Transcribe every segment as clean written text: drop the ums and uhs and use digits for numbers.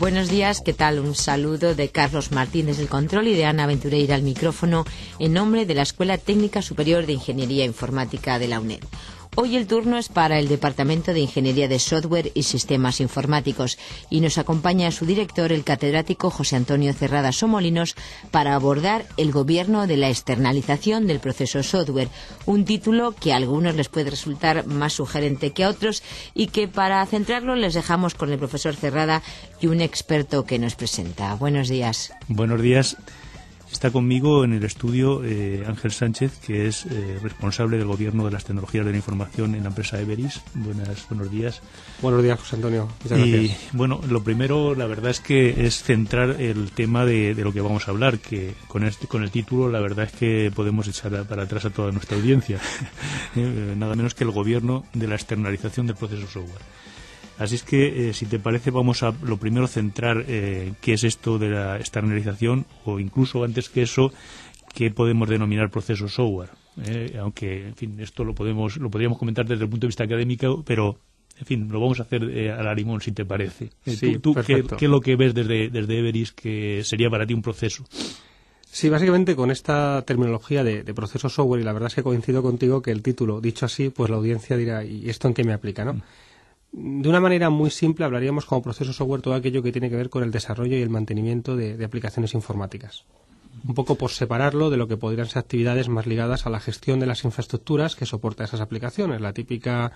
Buenos días, ¿qué tal? Un saludo de Carlos Martínez del control y de Ana Aventureira al micrófono en nombre de la Escuela Técnica Superior de Ingeniería Informática de la UNED. Hoy el turno es para el Departamento de Ingeniería de Software y Sistemas Informáticos y nos acompaña su director, el catedrático José Antonio Cerrada Somolinos, para abordar el gobierno de la externalización del proceso software, un título que a algunos les puede resultar más sugerente que a otros y que para centrarlo les dejamos con el profesor Cerrada y un experto que nos presenta. Buenos días. Buenos días. Está conmigo en el estudio Ángel Sánchez, que es responsable del gobierno de las tecnologías de la información en la empresa Everis. Buenos días. Buenos días, José Antonio. Muchas gracias. Bueno, lo primero, la verdad es que es centrar el tema de lo que vamos a hablar, que con el título la verdad es que podemos echar para atrás a toda nuestra audiencia. Nada menos que el gobierno de la externalización del proceso software. Así es que, si te parece, vamos a lo primero centrar qué es esto de la externalización, o incluso antes que eso, qué podemos denominar proceso software. Aunque, en fin, esto lo podríamos comentar desde el punto de vista académico, pero, en fin, lo vamos a hacer a la limón, si te parece. Sí, ¿Tú qué es lo que ves desde Everis que sería para ti un proceso? Sí, básicamente con esta terminología de proceso software, y la verdad es que coincido contigo que el título, dicho así, pues la audiencia dirá, ¿y esto en qué me aplica, no? De una manera muy simple hablaríamos como proceso software todo aquello que tiene que ver con el desarrollo y el mantenimiento de aplicaciones informáticas. Un poco por separarlo de lo que podrían ser actividades más ligadas a la gestión de las infraestructuras que soporta esas aplicaciones, la típica,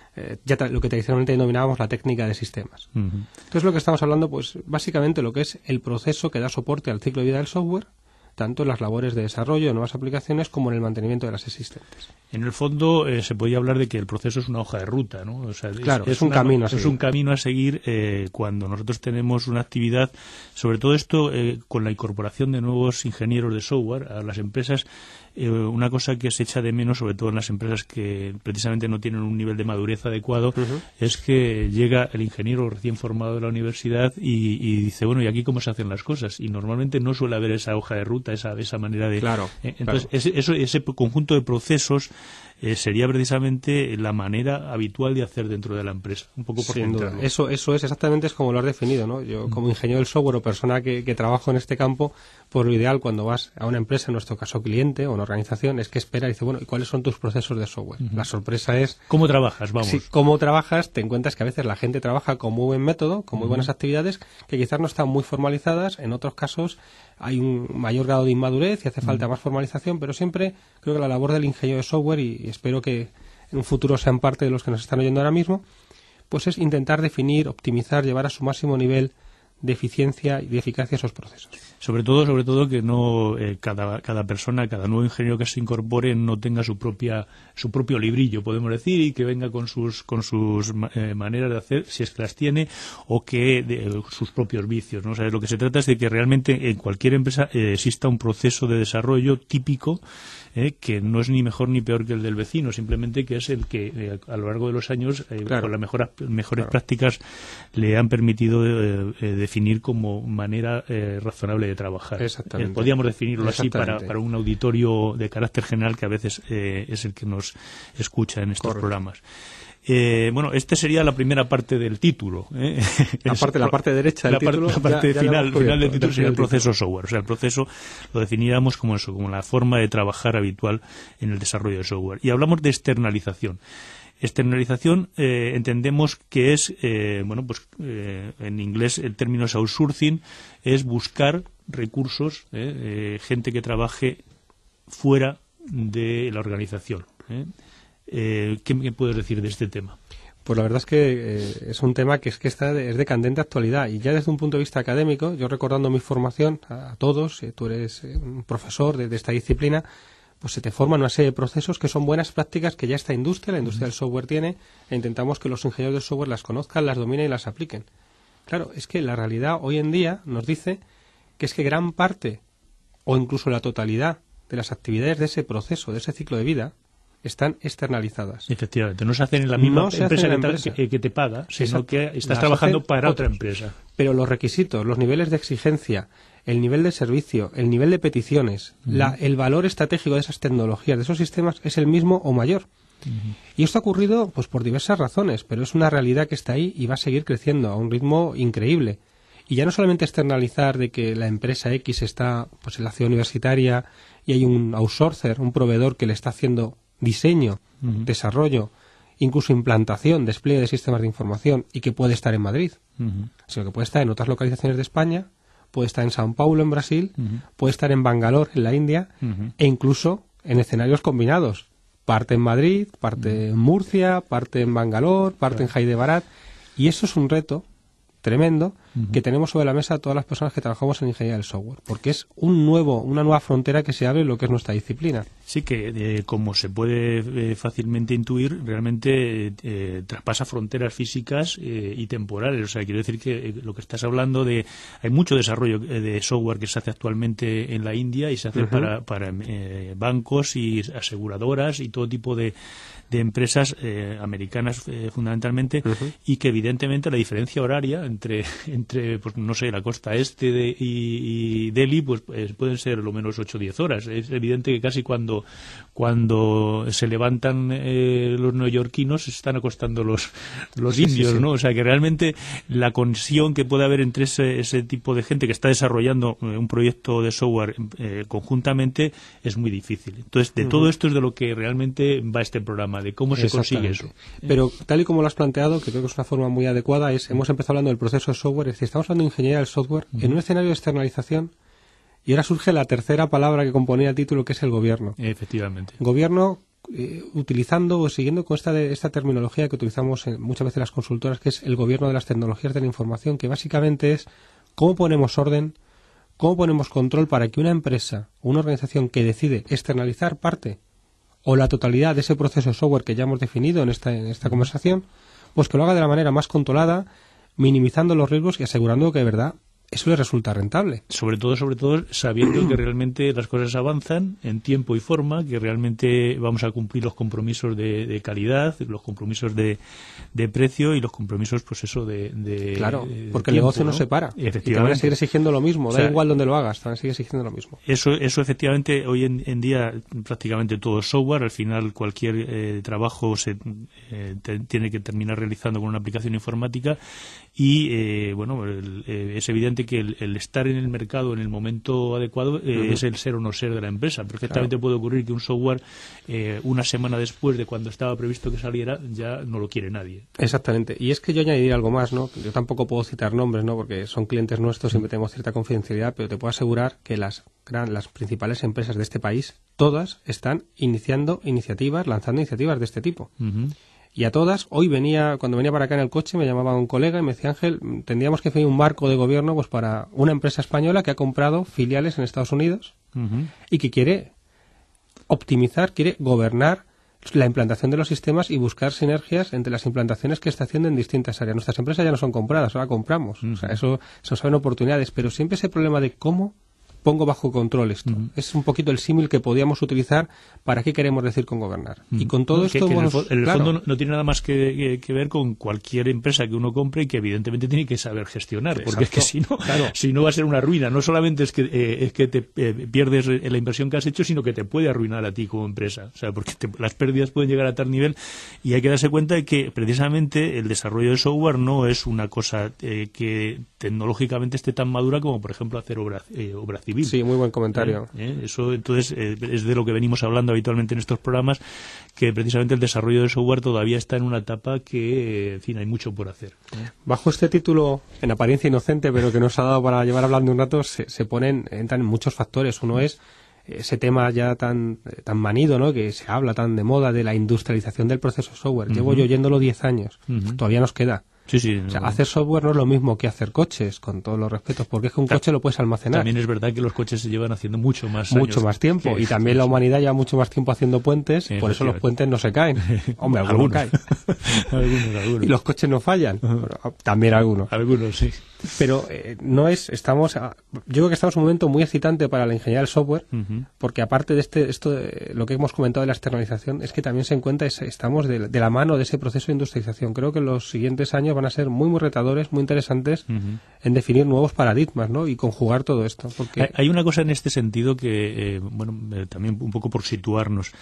lo que tradicionalmente denominábamos la técnica de sistemas. Entonces lo que estamos hablando, pues básicamente lo que es el proceso que da soporte al ciclo de vida del software, tanto en las labores de desarrollo de nuevas aplicaciones como en el mantenimiento de las existentes. En el fondo se podría hablar de que el proceso es una hoja de ruta, ¿no? O sea, claro, es un camino a seguir. Es un camino a seguir cuando nosotros tenemos una actividad, sobre todo esto con la incorporación de nuevos ingenieros de software a las empresas. Una cosa que se echa de menos, sobre todo en las empresas que precisamente no tienen un nivel de madurez adecuado, es que llega el ingeniero recién formado de la universidad y dice, bueno, ¿y aquí cómo se hacen las cosas? Y normalmente no suele haber esa hoja de ruta, esa manera de... Claro. Entonces, ese conjunto de procesos sería precisamente la manera habitual de hacer dentro de la empresa. Un poco por centrarlo. Eso es exactamente como lo has definido, ¿no? Yo, como ingeniero del software o persona que trabajo en este campo, pues lo ideal cuando vas a una empresa, en nuestro caso cliente o una organización, es que espera y dice, bueno, ¿y cuáles son tus procesos de software? La sorpresa es... ¿Cómo trabajas? Vamos. Sí, cómo trabajas, te encuentras que a veces la gente trabaja con muy buen método, con muy buenas actividades, que quizás no están muy formalizadas, en otros casos hay un mayor grado de inmadurez y hace falta más formalización, pero siempre creo que la labor del ingeniero de software, y espero que en un futuro sean parte de los que nos están oyendo ahora mismo, pues es intentar definir, optimizar, llevar a su máximo nivel de eficiencia y de eficacia esos procesos. Sobre todo que no cada persona, cada nuevo ingeniero que se incorpore no tenga su propio librillo, podemos decir, y que venga con sus maneras de hacer, si es que las tiene, o que sus propios vicios, ¿no? O sea, lo que se trata es de que realmente en cualquier empresa exista un proceso de desarrollo típico, que no es ni mejor ni peor que el del vecino, simplemente que es el que a lo largo de los años con las mejores prácticas le han permitido definir como manera razonable de trabajar. Exactamente. Podríamos definirlo así para un auditorio de carácter general que a veces es el que nos escucha en estos programas. Bueno, esta sería la primera parte del título. La parte derecha del título. La parte final del título sería el proceso software. O sea, el proceso lo definiríamos como eso, como la forma de trabajar habitual en el desarrollo de software. Y hablamos de externalización. Externalización entendemos que es, en inglés el término es outsourcing, es buscar recursos, gente que trabaje fuera de la organización. ¿Qué me puedes decir de este tema? Pues la verdad es que es un tema que es de candente actualidad, y ya desde un punto de vista académico, yo recordando mi formación a todos, tú eres un profesor de esta disciplina, pues se te forman una serie de procesos que son buenas prácticas que ya esta industria, la industria del software tiene, e intentamos que los ingenieros del software las conozcan, las dominen y las apliquen. Claro, es que la realidad hoy en día nos dice que es que gran parte, o incluso la totalidad, de las actividades de ese proceso, de ese ciclo de vida, están externalizadas. Efectivamente, no se hacen en la misma empresa que te paga, sino que estás trabajando para otra empresa. Pero los requisitos, los niveles de exigencia, el nivel de servicio, el nivel de peticiones, el valor estratégico de esas tecnologías, de esos sistemas, es el mismo o mayor. Y esto ha ocurrido pues por diversas razones, pero es una realidad que está ahí y va a seguir creciendo a un ritmo increíble. Y ya no solamente externalizar de que la empresa X está pues en la ciudad universitaria y hay un outsourcer, un proveedor que le está haciendo diseño, desarrollo, incluso implantación, despliegue de sistemas de información y que puede estar en Madrid, sino que puede estar en otras localizaciones de España, puede estar en Sao Paulo, en Brasil, puede estar en Bangalore, en la India, e incluso en escenarios combinados. Parte en Madrid, parte en Murcia, parte en Bangalore, parte en Hyderabad. Y eso es un reto tremendo que tenemos sobre la mesa todas las personas que trabajamos en ingeniería del software, porque es una nueva frontera que se abre en lo que es nuestra disciplina. Sí, que como se puede fácilmente intuir, realmente traspasa fronteras físicas y temporales. O sea, quiero decir que lo que estás hablando hay mucho desarrollo de software que se hace actualmente en la India y se hace para bancos y aseguradoras y todo tipo de empresas americanas fundamentalmente, y que evidentemente la diferencia horaria entre pues no sé, la costa este y Delhi pues pueden ser lo menos 8 o 10 horas. Es evidente que casi cuando se levantan los neoyorquinos se están acostando los indios, ¿no? O sea que realmente la conexión que puede haber entre ese tipo de gente que está desarrollando un proyecto de software conjuntamente es muy difícil. Entonces, de todo esto es de lo que realmente va este programa, de cómo se consigue eso. Pero tal y como lo has planteado, que creo que es una forma muy adecuada, hemos empezado hablando del proceso de software, es decir, estamos hablando de ingeniería del software en un escenario de externalización, y ahora surge la tercera palabra que componía el título, que es el gobierno. Efectivamente. Gobierno, utilizando o siguiendo con esta terminología que utilizamos muchas veces las consultoras, que es el gobierno de las tecnologías de la información, que básicamente es cómo ponemos orden, cómo ponemos control para que una empresa o una organización que decide externalizar parte o la totalidad de ese proceso de software que ya hemos definido en esta conversación, pues que lo haga de la manera más controlada, minimizando los riesgos y asegurando que de verdad eso le resulta rentable. Sobre todo sabiendo que realmente las cosas avanzan en tiempo y forma, que realmente vamos a cumplir los compromisos de calidad, los compromisos de precio y los compromisos, pues eso, de claro, porque el el negocio ¿no? no se para. Y te van a seguir exigiendo lo mismo, da igual donde lo hagas, te van a seguir exigiendo lo mismo. Eso efectivamente, hoy en día prácticamente todo es software. Al final cualquier trabajo se tiene que terminar realizando con una aplicación informática y, bueno, es evidente que el estar en el mercado en el momento adecuado es el ser o no ser de la empresa. Perfectamente puede ocurrir que un software una semana después de cuando estaba previsto que saliera ya no lo quiere nadie. Exactamente. Y es que yo añadiría algo más, ¿no? Yo tampoco puedo citar nombres, ¿no? Porque son clientes nuestros, siempre tenemos cierta confidencialidad, pero te puedo asegurar que las principales empresas de este país, todas están lanzando iniciativas de este tipo. Y a todas, cuando venía para acá en el coche, me llamaba un colega y me decía, Ángel, tendríamos que hacer un marco de gobierno pues para una empresa española que ha comprado filiales en Estados Unidos y que quiere optimizar, quiere gobernar la implantación de los sistemas y buscar sinergias entre las implantaciones que está haciendo en distintas áreas. Nuestras empresas ya no son compradas, ahora compramos. O sea, eso saben oportunidades, pero siempre ese problema de cómo pongo bajo control esto. Es un poquito el símil que podíamos utilizar para qué queremos decir con gobernar. Y con todo esto... en el fondo no tiene nada más que ver con cualquier empresa que uno compre y que evidentemente tiene que saber gestionar, porque es que si no va a ser una ruina. No solamente es que te pierdes la inversión que has hecho, sino que te puede arruinar a ti como empresa. O sea, porque las pérdidas pueden llegar a tal nivel y hay que darse cuenta de que precisamente el desarrollo de software no es una cosa que tecnológicamente esté tan madura como, por ejemplo, hacer obra civil. Sí, muy buen comentario. Eso entonces es de lo que venimos hablando habitualmente en estos programas, que precisamente el desarrollo de software todavía está en una etapa que, en fin, hay mucho por hacer. Bajo este título, en apariencia inocente, pero que nos ha dado para llevar hablando un rato, entran muchos factores. Uno es ese tema ya tan manido, ¿no? Que se habla tan de moda de la industrialización del proceso de software. Llevo yo oyéndolo 10 años. Todavía nos queda. Sí, o sea, hacer software no es lo mismo que hacer coches, con todos los respetos, porque es que un coche lo puedes almacenar. También es verdad que los coches se llevan haciendo mucho más tiempo, y también la humanidad lleva mucho más tiempo haciendo puentes, por eso los puentes no se caen. Hombre, algunos caen. algunos. Y los coches no fallan. También algunos. Algunos, sí. Pero yo creo que estamos en un momento muy excitante para la ingeniería del software, porque aparte de lo que hemos comentado de la externalización, es que también se encuentra, estamos de la mano de ese proceso de industrialización. Creo que los siguientes años van a ser muy, muy retadores, muy interesantes en definir nuevos paradigmas, ¿no? Y conjugar todo esto. Porque hay una cosa en este sentido que, también un poco por situarnos.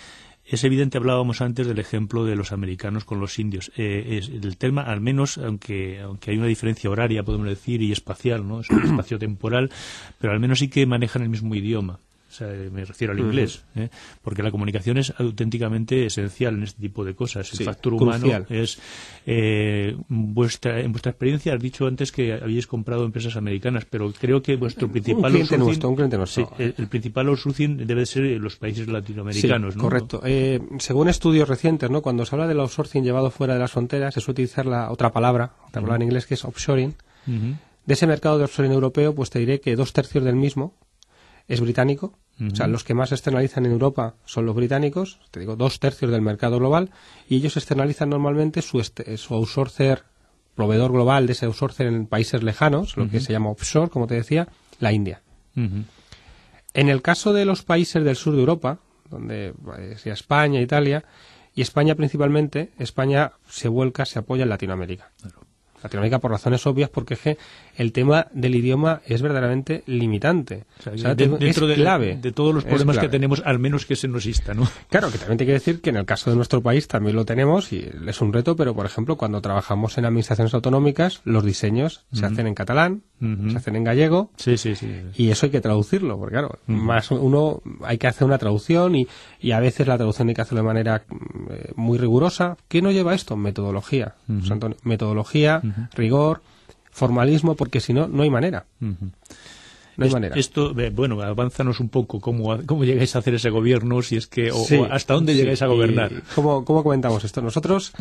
Es evidente, hablábamos antes del ejemplo de los americanos con los indios. El tema, al menos, aunque hay una diferencia horaria, podemos decir, y espacial, ¿no? Es un espacio temporal, pero al menos sí que manejan el mismo idioma. O sea, me refiero al inglés, porque la comunicación es auténticamente esencial en este tipo de cosas. El factor humano es... en vuestra experiencia, has dicho antes que habéis comprado empresas americanas, pero creo que vuestro principal un cliente nuestro. Sí, el principal outsourcing debe ser los países latinoamericanos, sí, ¿no? Correcto. Según estudios recientes, ¿no? Cuando se habla del outsourcing llevado fuera de las fronteras, se suele utilizar la otra palabra en inglés, que es offshoring. De ese mercado de offshoring europeo, pues te diré que 2/3 del mismo es británico. O sea, los que más externalizan en Europa son los británicos, te digo, 2/3 del mercado global, y ellos externalizan normalmente su outsourcer, proveedor global de ese outsourcer en países lejanos, lo que se llama offshore, como te decía, la India. En el caso de los países del sur de Europa, donde sea España, Italia, y España principalmente, España se apoya en Latinoamérica. Claro. Latinoamérica por razones obvias, porque el tema del idioma es verdaderamente limitante. O sea, dentro es clave. De todos los problemas que tenemos, al menos que ese no exista, ¿no? Claro, que también te quiero decir que en el caso de nuestro país también lo tenemos y es un reto, pero por ejemplo, cuando trabajamos en administraciones autonómicas, los diseños se hacen en catalán, se hacen en gallego, y eso hay que traducirlo, porque claro, más uno hay que hacer una traducción y a veces la traducción hay que hacerlo de manera muy rigurosa. ¿Qué nos lleva a esto? Metodología, Antonio, metodología, rigor, formalismo, porque si no, no hay manera. No hay manera. Esto, bueno, avánzanos un poco cómo llegáis a hacer ese gobierno, si es que, o hasta dónde llegáis a gobernar. ¿Cómo comentamos esto? Nosotros,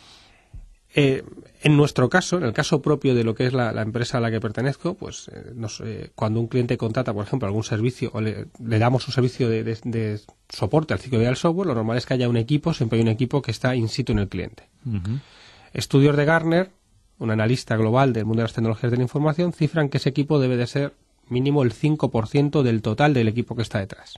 en nuestro caso, en el caso propio de lo que es la empresa a la que pertenezco, pues cuando un cliente contrata, por ejemplo, algún servicio o le damos un servicio de soporte al ciclo de vida del software, lo normal es que haya un equipo, siempre hay un equipo que está in situ en el cliente. Estudios de Gartner, un analista global del mundo de las tecnologías de la información, cifran que ese equipo debe de ser mínimo el 5% del total del equipo que está detrás.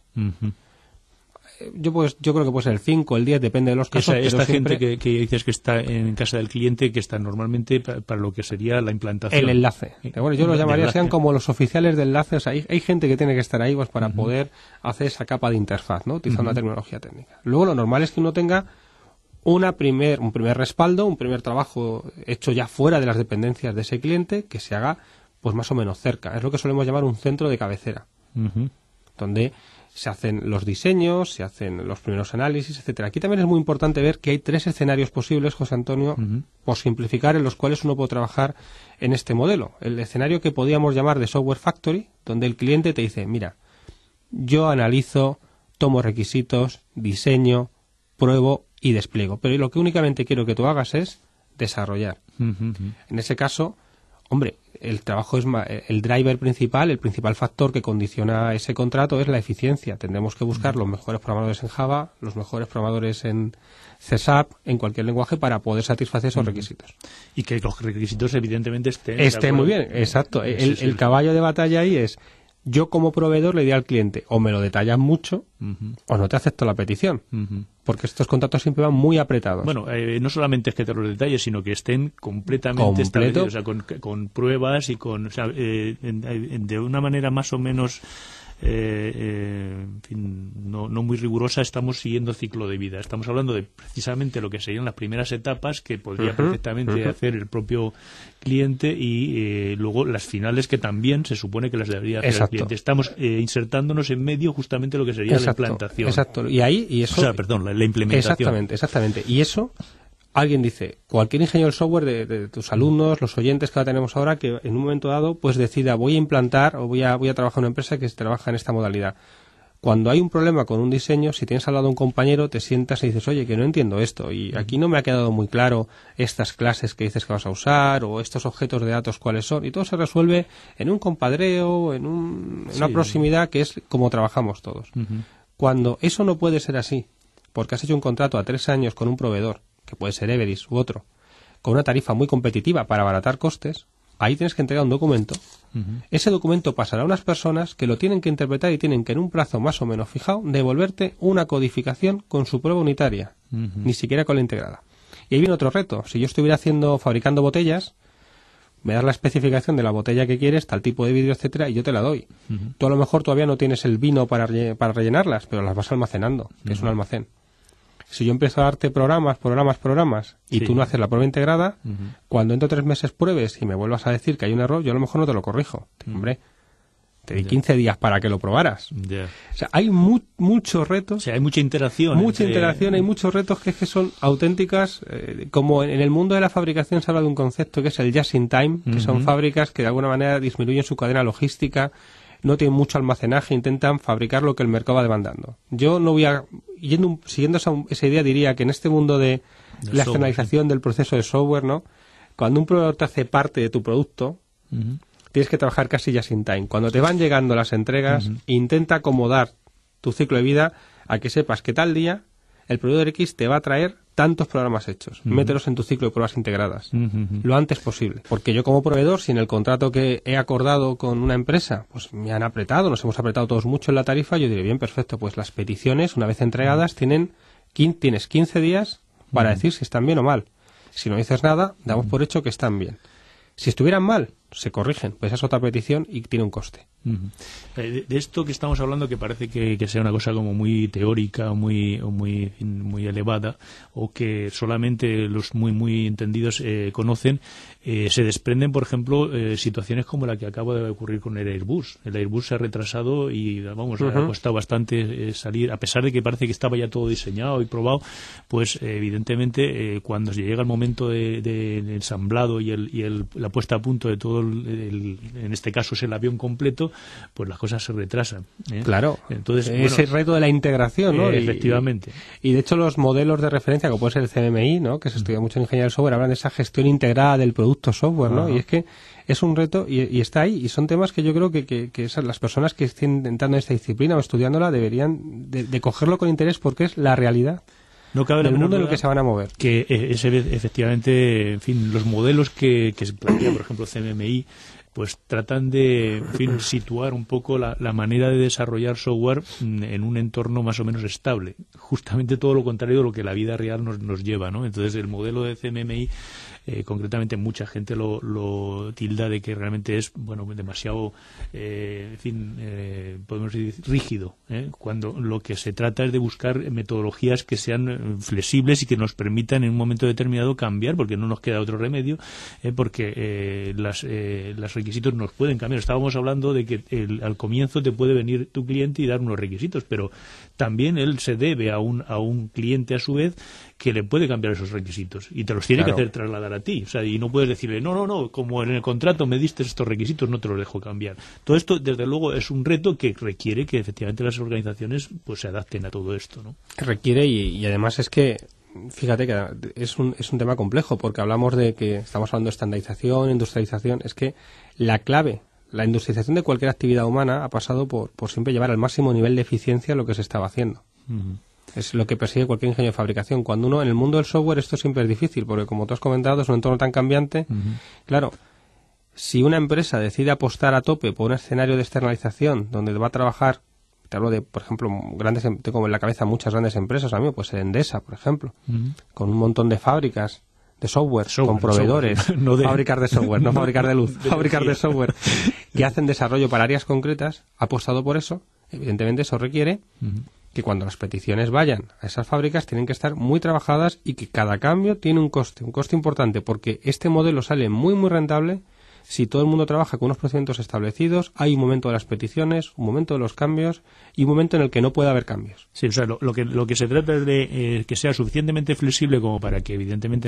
Yo creo que puede ser el 5, el 10, depende de los casos. Esta gente que dices que está en casa del cliente, que está normalmente para lo que sería la implantación. El enlace. Bueno, yo los llamaría, sean como los oficiales de enlaces. Hay gente que tiene que estar ahí pues para poder hacer esa capa de interfaz, ¿no? Utilizando la tecnología técnica. Luego lo normal es que uno tenga un primer respaldo, un primer trabajo hecho ya fuera de las dependencias de ese cliente, que se haga pues más o menos cerca. Es lo que solemos llamar un centro de cabecera, donde se hacen los diseños, se hacen los primeros análisis, etcétera. Aquí también es muy importante ver que hay 3 escenarios posibles, José Antonio, por simplificar, en los cuales uno puede trabajar en este modelo. El escenario que podríamos llamar de software factory, donde el cliente te dice, mira, yo analizo, tomo requisitos, diseño, pruebo y despliego. Pero lo que únicamente quiero que tú hagas es desarrollar. En ese caso, hombre, el trabajo es el driver principal, el principal factor que condiciona ese contrato es la eficiencia. Tendremos que buscar los mejores programadores en Java, los mejores programadores en C#, en cualquier lenguaje, para poder satisfacer esos requisitos. Y que los requisitos evidentemente estén muy bien, exacto. El caballo de batalla ahí es: yo como proveedor le diré al cliente, o me lo detallas mucho, o no te acepto la petición. Porque estos contratos siempre van muy apretados. Bueno, no solamente es que te los detalles, sino que estén completamente establecidos, o sea, con pruebas y con, o sea, de una manera más o menos, en fin, no muy rigurosa. Estamos siguiendo el ciclo de vida. Estamos hablando de precisamente lo que serían las primeras etapas que podría perfectamente hacer el propio cliente, y luego las finales, que también se supone que las debería hacer el cliente. Estamos insertándonos en medio justamente lo que sería la implantación. Exacto. Y eso, o sea, perdón, la implementación. Exactamente. Y eso, alguien dice, cualquier ingeniero del software de tus alumnos, los oyentes que ahora tenemos ahora, que en un momento dado pues decida, voy a implantar o voy a trabajar en una empresa que trabaja en esta modalidad. Cuando hay un problema con un diseño, si tienes al lado un compañero, te sientas y dices, oye, que no entiendo esto, y aquí no me ha quedado muy claro estas clases que dices que vas a usar, o estos objetos de datos cuáles son, y todo se resuelve en un compadreo, en una proximidad, que es como trabajamos todos. Cuando eso no puede ser así, porque has hecho un contrato a 3 años con un proveedor, que puede ser Everis u otro, con una tarifa muy competitiva para abaratar costes, ahí tienes que entregar un documento. Ese documento pasará a unas personas que lo tienen que interpretar y tienen que, en un plazo más o menos fijado, devolverte una codificación con su prueba unitaria, ni siquiera con la integrada. Y ahí viene otro reto. Si yo estuviera fabricando botellas, me das la especificación de la botella que quieres, tal tipo de vidrio, etcétera, y yo te la doy. Tú a lo mejor todavía no tienes el vino para rellenarlas, pero las vas almacenando, que es un almacén. Si yo empiezo a darte programas, y Sí. tú no haces la prueba integrada, Ujú. cuando dentro de 3 meses pruebes y me vuelvas a decir que hay un error, yo a lo mejor no te lo corrijo. Hombre, te di 15 días para que lo probaras. Ya. O sea, hay muchos retos. O sea, hay mucha interacción. Mucha entre- interacción, hay muchos retos que son auténticas, como en el mundo de la fabricación se habla de un concepto que es el just in time, que son Ujú. fábricas que de alguna manera disminuyen su cadena logística, no tienen mucho almacenaje, intentan fabricar lo que el mercado va demandando. Yo no voy a, siguiendo esa idea, diría que en este mundo de Del la software, externalización del proceso de software, ¿no? Cuando un proveedor te hace parte de tu producto, Ujú. tienes que trabajar casi just in time. Cuando te van llegando las entregas, intenta acomodar tu ciclo de vida a que sepas que tal día el proveedor X te va a traer tantos programas hechos. Mételos en tu ciclo de pruebas integradas Ujú. lo antes posible. Porque yo como proveedor, si en el contrato que he acordado con una empresa, pues me han apretado, nos hemos apretado todos mucho en la tarifa, yo diré, bien, perfecto, pues las peticiones, una vez entregadas, tienes 15 días para decir si están bien o mal. Si no dices nada, damos por hecho que están bien. Si estuvieran mal, se corrigen, pues esa es otra petición y tiene un coste. Ujú. De esto que estamos hablando, que parece que sea una cosa como muy teórica o muy elevada, o que solamente los muy entendidos conocen, se desprenden, por ejemplo, situaciones como la que acaba de ocurrir con el Airbus. El Airbus se ha retrasado y, vamos, ha costado bastante salir, a pesar de que parece que estaba ya todo diseñado y probado, pues evidentemente cuando se llega el momento del ensamblado y la puesta a punto de todo en este caso es el avión completo, pues las cosas se retrasan. Claro, entonces ese reto de la integración, ¿no? Efectivamente. Y de hecho los modelos de referencia, como puede ser el CMMI, ¿no? Que se estudia mucho en ingeniería del software, hablan de esa gestión integrada del producto software, ¿no? Ajá. Y es que es un reto y está ahí. Y son temas que yo creo que las personas que estén entrando en esta disciplina o estudiándola deberían de cogerlo con interés porque es la realidad. No cabe la del menor mundo en el duda que se van a mover. Que efectivamente, en fin, los modelos que se plantea, por ejemplo, CMMI, pues tratan de, en fin, situar un poco la manera de desarrollar software en un entorno más o menos estable. Justamente todo lo contrario de lo que la vida real nos lleva, ¿no? Entonces, el modelo de CMMI, concretamente, mucha gente lo tilda de que realmente es, bueno, demasiado, en fin, podemos decir, rígido, cuando lo que se trata es de buscar metodologías que sean flexibles y que nos permitan en un momento determinado cambiar, porque no nos queda otro remedio, porque los requisitos nos pueden cambiar. Estábamos hablando de que al comienzo te puede venir tu cliente y dar unos requisitos, pero también él se debe a un cliente a su vez que le puede cambiar esos requisitos y te los tiene Claro. que hacer trasladar a ti. O sea, y no puedes decirle, no, como en el contrato me diste estos requisitos, no te los dejo cambiar. Todo esto, desde luego, es un reto que requiere que efectivamente las organizaciones pues se adapten a todo esto, ¿no? Que requiere y además es que fíjate que es un tema complejo porque hablamos de que estamos hablando de estandarización, industrialización, es que la clave, la industrialización de cualquier actividad humana ha pasado por siempre llevar al máximo nivel de eficiencia lo que se estaba haciendo. Ujú. Es lo que persigue cualquier ingeniero de fabricación. Cuando uno, en el mundo del software, esto siempre es difícil, porque como tú has comentado, es un entorno tan cambiante. Claro, si una empresa decide apostar a tope por un escenario de externalización donde va a trabajar, te hablo de, por ejemplo, tengo en la cabeza muchas grandes empresas, amigo, pues Endesa, por ejemplo, con un montón de fábricas de software, con proveedores, software, no de- fábricas de software, no fábricas de luz, de fábricas de energía. software, que hacen desarrollo para áreas concretas, ha apostado por eso. Evidentemente eso requiere que cuando las peticiones vayan a esas fábricas tienen que estar muy trabajadas y que cada cambio tiene un coste importante, porque este modelo sale muy rentable si todo el mundo trabaja con unos procedimientos establecidos, hay un momento de las peticiones, un momento de los cambios y un momento en el que no puede haber cambios. Sí, o sea, lo que se trata es de que sea suficientemente flexible como para que evidentemente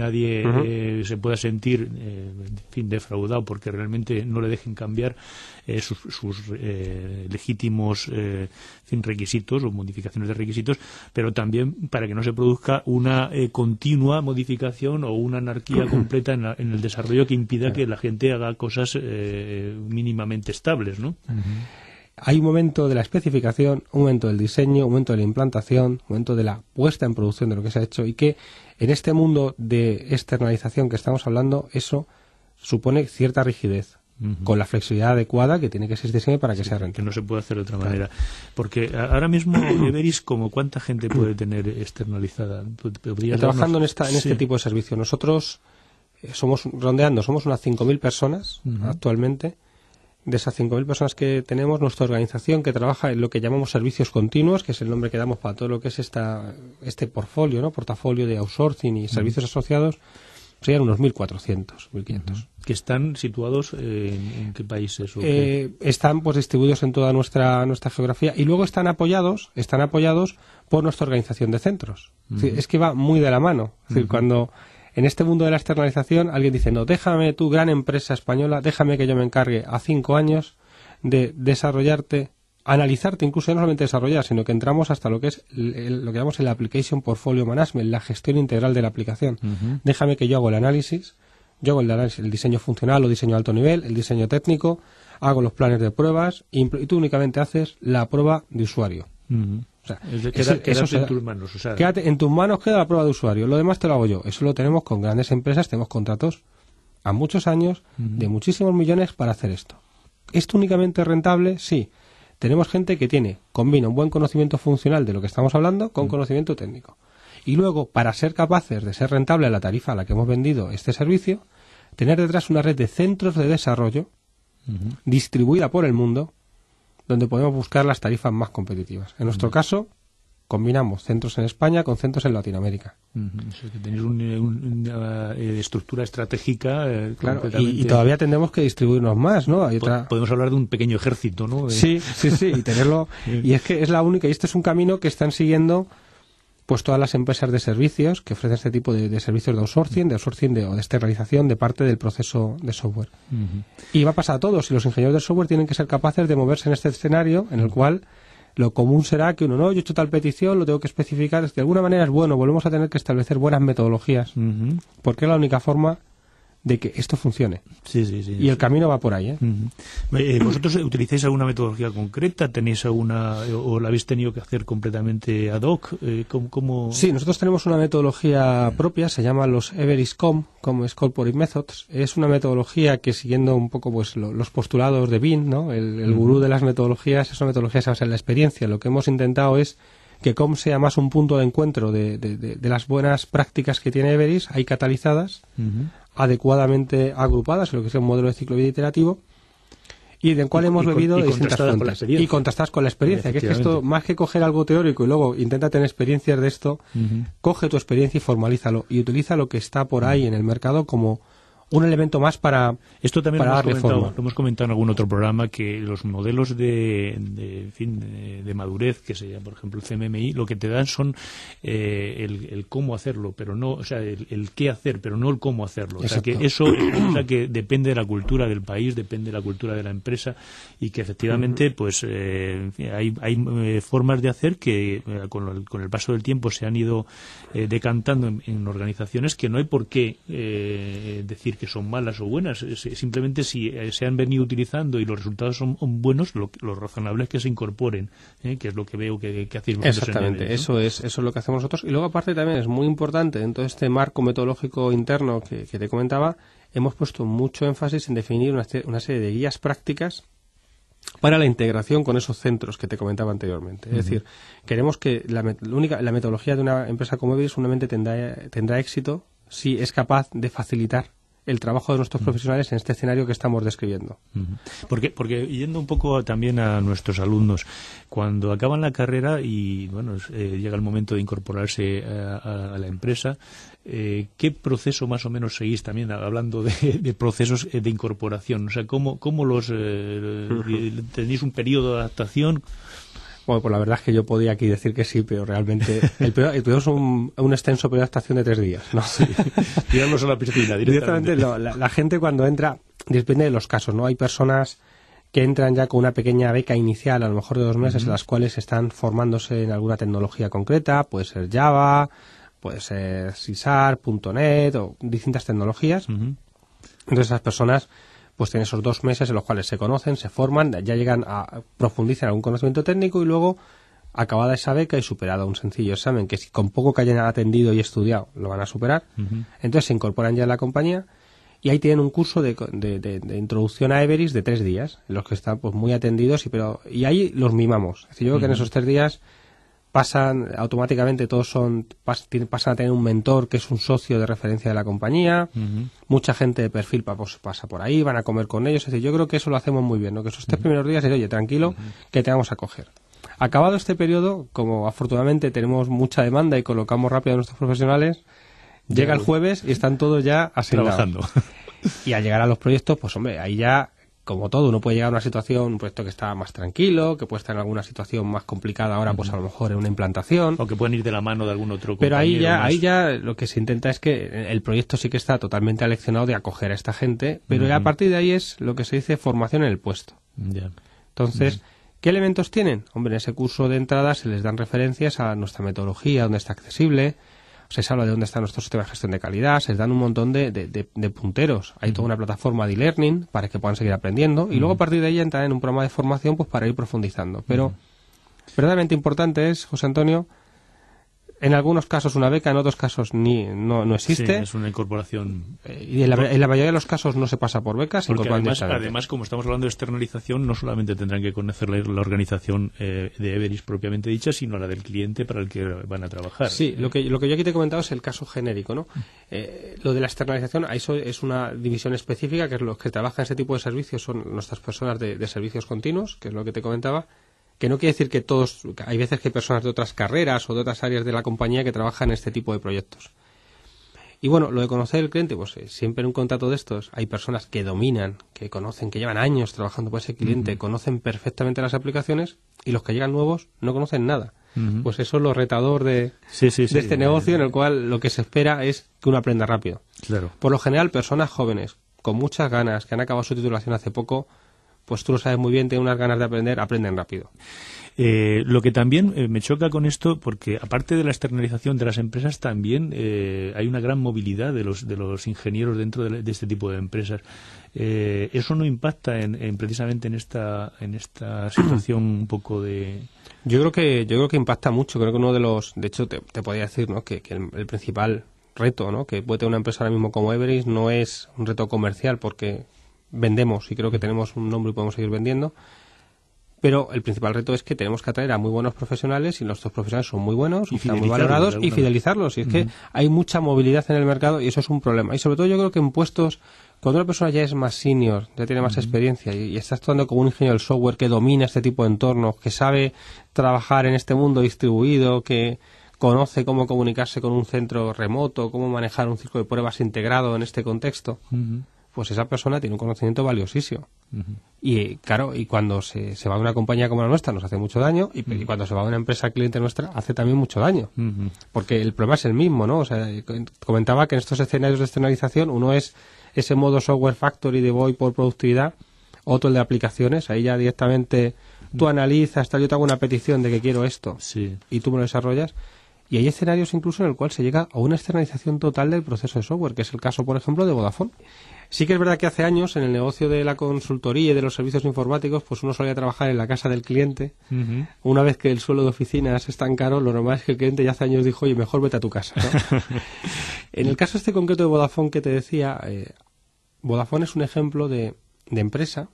nadie se pueda sentir en fin, defraudado porque realmente no le dejen cambiar sus legítimos requisitos o modificaciones de requisitos, pero también para que no se produzca una continua modificación o una anarquía completa en el desarrollo que impida que la gente haga cosas mínimamente estables, ¿no? Hay un momento de la especificación, un momento del diseño, un momento de la implantación, un momento de la puesta en producción de lo que se ha hecho y que en este mundo de externalización que estamos hablando, eso supone cierta rigidez, con la flexibilidad adecuada que tiene que ser diseño para que sea rentable. Que no se puede hacer de otra manera. Porque ahora mismo, Everis, como ¿cuánta gente puede tener externalizada? Trabajando en este tipo de servicio. Nosotros somos unas 5.000 personas actualmente. de esas 5.000 personas que tenemos, nuestra organización que trabaja en lo que llamamos servicios continuos, que es el nombre que damos para todo lo que es este portfolio, ¿no? Portafolio de outsourcing y servicios asociados, serían unos 1.400, 1.500. ¿Que están situados en qué países? Están pues distribuidos en toda nuestra geografía y luego están apoyados por nuestra organización de centros. Es que va muy de la mano. Es decir, cuando en este mundo de la externalización alguien dice, no, déjame tú, gran empresa española, déjame que yo me encargue a 5 años de desarrollarte, analizarte, incluso no solamente desarrollar, sino que entramos hasta lo que es lo que llamamos el Application Portfolio Management, la gestión integral de la aplicación. Déjame que yo hago el análisis, el diseño funcional o diseño de alto nivel, el diseño técnico, hago los planes de pruebas y tú únicamente haces la prueba de usuario. O sea, quédate en tus manos. O sea, quédate en tus manos, queda la prueba de usuario. Lo demás te lo hago yo. Eso lo tenemos con grandes empresas, tenemos contratos a muchos años de muchísimos millones para hacer esto. ¿Esto únicamente es rentable? Sí. Tenemos gente que combina un buen conocimiento funcional de lo que estamos hablando con conocimiento técnico. Y luego, para ser capaces de ser rentable a la tarifa a la que hemos vendido este servicio, tener detrás una red de centros de desarrollo distribuida por el mundo, donde podemos buscar las tarifas más competitivas. En nuestro caso, combinamos centros en España con centros en Latinoamérica. O sea, que tenéis una estructura estratégica. Claro, y todavía tendremos que distribuirnos más, ¿no? Podemos hablar de un pequeño ejército, ¿no? Sí, y tenerlo. Y es que es la única, y este es un camino que están siguiendo pues todas las empresas de servicios que ofrecen este tipo de servicios de outsourcing o de externalización de parte del proceso de software. Y va a pasar a todos, y los ingenieros del software tienen que ser capaces de moverse en este escenario en el cual lo común será que uno, no, yo he hecho tal petición, lo tengo que especificar. De alguna manera es bueno, volvemos a tener que establecer buenas metodologías, porque es la única forma de que esto funcione. Sí. Y el camino va por ahí, ¿Vosotros utilizáis alguna metodología concreta? ¿Tenéis alguna, o la habéis tenido que hacer completamente ad hoc? ¿Cómo? Sí, nosotros tenemos una metodología propia, se llama los Everis-Com, como es Corporate Methods. Es una metodología que, siguiendo un poco pues los postulados de Bean, ¿no? El gurú de las metodologías, es una metodología que se basa en la experiencia. Lo que hemos intentado es que COM sea más un punto de encuentro de las buenas prácticas que tiene Everis, ahí catalizadas, adecuadamente agrupadas, lo que es un modelo de ciclo de vida iterativo, y del cual hemos bebido de distintas fuentes. Y contrastadas con la experiencia, que es que esto, más que coger algo teórico y luego intenta tener experiencias de esto, coge tu experiencia y formalízalo, y utiliza lo que está por ahí en el mercado como un elemento más para esto también para darle forma. Lo hemos comentado en algún otro programa, que los modelos de madurez, que se llama, por ejemplo, el CMMI, lo que te dan son el cómo hacerlo, pero no, o sea, el qué hacer, pero no el cómo hacerlo. O sea, que eso que depende de la cultura del país, depende de la cultura de la empresa, y que efectivamente pues hay formas de hacer que con el paso del tiempo se han ido decantando en organizaciones, que no hay por qué decir que son malas o buenas. Simplemente si se han venido utilizando y los resultados son buenos, lo razonable es que se incorporen, que es lo que veo que hacéis vosotros. Exactamente, en Everis, ¿no? eso es lo que hacemos nosotros. Y luego, aparte, también es muy importante, dentro de este marco metodológico interno que te comentaba, hemos puesto mucho énfasis en definir una serie de guías prácticas para la integración con esos centros que te comentaba anteriormente. Es decir, queremos que la metodología de una empresa como Everis solamente tendrá éxito si es capaz de facilitar el trabajo de nuestros profesionales en este escenario que estamos describiendo. Porque yendo un poco también a nuestros alumnos, cuando acaban la carrera y bueno llega el momento de incorporarse a la empresa, ¿qué proceso más o menos seguís también, hablando de procesos de incorporación? O sea, ¿cómo los tenéis un periodo de adaptación? Bueno, pues la verdad es que yo podía aquí decir que sí, pero realmente el periodo es un extenso periodo de adaptación de 3 días, ¿no? Sí, tirarnos a la piscina directamente. No, la gente cuando entra, depende de los casos, ¿no? Hay personas que entran ya con una pequeña beca inicial, a lo mejor de 2 meses, en las cuales están formándose en alguna tecnología concreta, puede ser Java, puede ser C#, .NET o distintas tecnologías. Entonces esas personas pues tienen esos 2 meses en los cuales se conocen, se forman, ya llegan a profundizar en algún conocimiento técnico, y luego, acabada esa beca y superado un sencillo examen, que si con poco que hayan atendido y estudiado lo van a superar, entonces se incorporan ya a la compañía, y ahí tienen un curso de introducción a Everis de 3 días, en los que están pues muy atendidos, y ahí los mimamos. Es decir, yo creo que en esos 3 días pasan automáticamente, pasan a tener un mentor que es un socio de referencia de la compañía. Mucha gente de perfil pasa por ahí, van a comer con ellos. Es decir, yo creo que eso lo hacemos muy bien, ¿no? Que esos 3 primeros días es, oye, tranquilo, que te vamos a coger. Acabado este periodo, como afortunadamente tenemos mucha demanda y colocamos rápido a nuestros profesionales, llega el jueves y están todos ya asignados. Trabajando. Y al llegar a los proyectos, pues hombre, ahí ya, como todo, uno puede llegar a una situación, un proyecto que está más tranquilo, que puede estar en alguna situación más complicada ahora, pues a lo mejor en una implantación. O que pueden ir de la mano de algún otro compañero. Pero ahí ya lo que se intenta es que el proyecto sí que está totalmente aleccionado de acoger a esta gente, pero ya a partir de ahí es lo que se dice formación en el puesto. Ya. Entonces, ¿qué elementos tienen? Hombre, en ese curso de entrada se les dan referencias a nuestra metodología, dónde está accesible, se habla de dónde está nuestro sistema de gestión de calidad, se les dan un montón de punteros. Hay toda una plataforma de e-learning para que puedan seguir aprendiendo y luego a partir de ahí entran en un programa de formación pues para ir profundizando. Pero verdaderamente importante es, José Antonio, en algunos casos una beca, en otros casos no existe. Sí, es una incorporación. Y en la mayoría de los casos no se pasa por becas, se incorporan directamente. Además, como estamos hablando de externalización, no solamente tendrán que conocer la organización de Everis propiamente dicha, sino la del cliente para el que van a trabajar. Sí, lo que yo aquí te he comentado es el caso genérico, ¿no? Lo de la externalización, eso es una división específica, que es los que trabajan ese tipo de servicios son nuestras personas de servicios continuos, que es lo que te comentaba. Que no quiere decir que hay veces que hay personas de otras carreras o de otras áreas de la compañía que trabajan en este tipo de proyectos. Y bueno, lo de conocer el cliente, pues siempre en un contrato de estos hay personas que dominan, que conocen, que llevan años trabajando por ese cliente, conocen perfectamente las aplicaciones y los que llegan nuevos no conocen nada. Pues eso es lo retador de este negocio en el cual lo que se espera es que uno aprenda rápido. Claro. Por lo general, personas jóvenes, con muchas ganas, que han acabado su titulación hace poco, pues tú lo sabes muy bien, tienen unas ganas de aprender, aprenden rápido. Lo que también me choca con esto, porque aparte de la externalización de las empresas, también hay una gran movilidad de los ingenieros dentro de este tipo de empresas. ¿Eso no impacta precisamente en esta situación un poco de...? Yo creo que impacta mucho. Creo que uno de los... De hecho, te podría decir, ¿no?, que el principal reto, ¿no?, que puede tener una empresa ahora mismo como Everis no es un reto comercial, porque vendemos y creo que tenemos un nombre y podemos seguir vendiendo, pero el principal reto es que tenemos que atraer a muy buenos profesionales y nuestros profesionales son muy buenos, están muy valorados y fidelizarlos. Y es que hay mucha movilidad en el mercado y eso es un problema. Y sobre todo yo creo que en puestos, cuando una persona ya es más senior, ya tiene más experiencia y está actuando como un ingeniero del software que domina este tipo de entornos, que sabe trabajar en este mundo distribuido, que conoce cómo comunicarse con un centro remoto, cómo manejar un ciclo de pruebas integrado en este contexto, pues esa persona tiene un conocimiento valiosísimo. Y claro, y cuando se va a una compañía como la nuestra nos hace mucho daño y cuando se va a una empresa cliente nuestra hace también mucho daño. Porque el problema es el mismo, ¿no? O sea, comentaba que en estos escenarios de externalización uno es ese modo software factory de voy por productividad, otro el de aplicaciones, ahí ya directamente tú analizas, yo te hago una petición de que quiero esto y tú me lo desarrollas. Y hay escenarios incluso en el cual se llega a una externalización total del proceso de software, que es el caso, por ejemplo, de Vodafone. Sí que es verdad que hace años, en el negocio de la consultoría y de los servicios informáticos, pues uno solía trabajar en la casa del cliente. Una vez que el suelo de oficinas es tan caro, lo normal es que el cliente ya hace años dijo, oye, mejor vete a tu casa, ¿no? En el caso este concreto de Vodafone que te decía, Vodafone es un ejemplo de empresa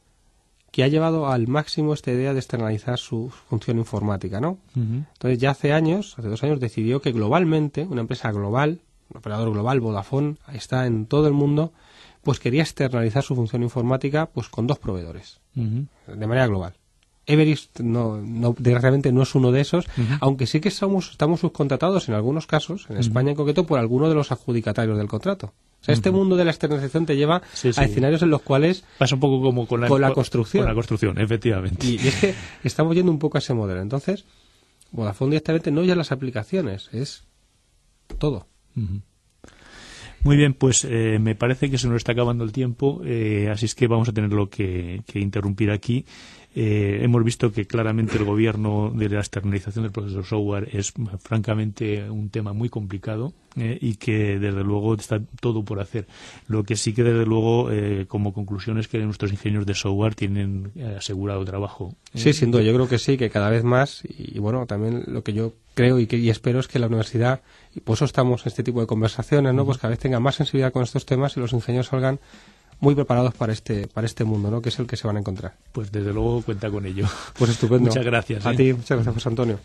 que ha llevado al máximo esta idea de externalizar su función informática, ¿no? Entonces ya hace 2 años, decidió que globalmente, una empresa global, un operador global, Vodafone, está en todo el mundo, pues quería externalizar su función informática pues con 2 proveedores, de manera global. Everis, desgraciadamente, no es uno de esos, aunque sí que estamos subcontratados en algunos casos, en España en concreto, por alguno de los adjudicatarios del contrato. O sea, este mundo de la externalización te lleva a escenarios en los cuales... Pasa un poco como con la construcción. Con la construcción, efectivamente. Y es que estamos yendo un poco a ese modelo. Entonces, Vodafone directamente no ya las aplicaciones, es todo. Muy bien, pues me parece que se nos está acabando el tiempo, así es que vamos a tenerlo que interrumpir aquí. Hemos visto que claramente el gobierno de la externalización del proceso de software es francamente un tema muy complicado y que desde luego está todo por hacer. Lo que sí que desde luego como conclusión es que nuestros ingenieros de software tienen asegurado trabajo. Sí, sin duda, yo creo que sí, que cada vez más y bueno, también lo que yo creo y espero es que la universidad, y por eso estamos en este tipo de conversaciones, ¿no? Pues cada vez tenga más sensibilidad con estos temas y los ingenieros salgan muy preparados para este mundo, ¿no? Que es el que se van a encontrar. Pues desde luego cuenta con ello. Pues estupendo. Muchas gracias. A ti, muchas gracias, José Antonio.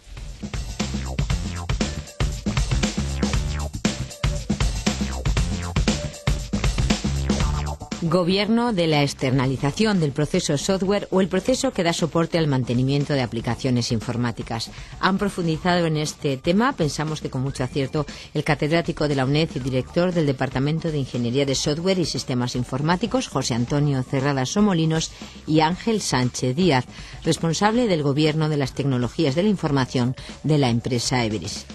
Gobierno de la externalización del proceso software o el proceso que da soporte al mantenimiento de aplicaciones informáticas. Han profundizado en este tema, pensamos que con mucho acierto, el catedrático de la UNED y director del Departamento de Ingeniería de Software y Sistemas Informáticos, José Antonio Cerrada Somolinos, y Ángel Sánchez Díaz, responsable del Gobierno de las Tecnologías de la Información de la empresa Everis.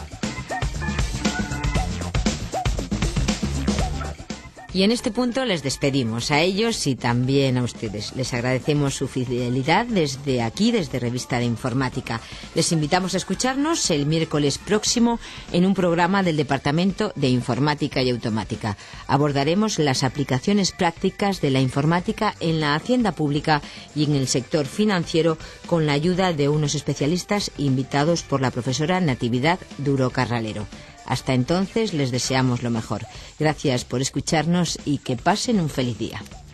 Y en este punto les despedimos a ellos y también a ustedes. Les agradecemos su fidelidad desde aquí, desde Revista de Informática. Les invitamos a escucharnos el miércoles próximo en un programa del Departamento de Informática y Automática. Abordaremos las aplicaciones prácticas de la informática en la hacienda pública y en el sector financiero con la ayuda de unos especialistas invitados por la profesora Natividad Duro Carralero. Hasta entonces les deseamos lo mejor. Gracias por escucharnos y que pasen un feliz día.